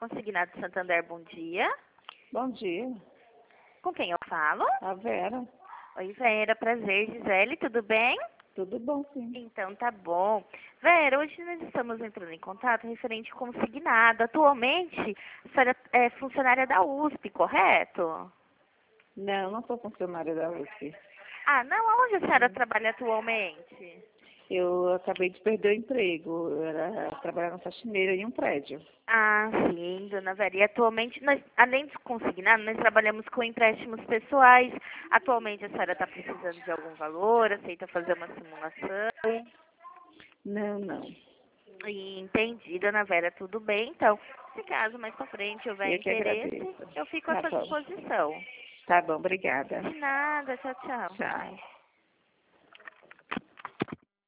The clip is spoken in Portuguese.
Consignado Santander, bom dia. Bom dia, Com quem eu falo? a Vera. Oi, Vera, prazer, Gisele, tudo bem? Tudo bom, sim. Então tá bom. Vera, hoje nós estamos entrando em contato referente ao consignado. Atualmente, a senhora é funcionária da USP, correto? Não sou funcionária da USP. Ah, não, aonde a senhora trabalha atualmente? Eu acabei de perder o emprego. Eu era trabalhando faxineira em um prédio. Ah, sim, dona Vera. E atualmente, nós, além de consignado, nós trabalhamos com empréstimos pessoais. Atualmente a senhora está precisando de algum valor, aceita fazer uma simulação? Não. Entendi, dona Vera, tudo bem. Então, se caso mais pra frente houver Eu que interesse, agradeço. eu fico à Tá sua bom. disposição. Tá bom, obrigada. De nada, tchau, tchau. Tchau.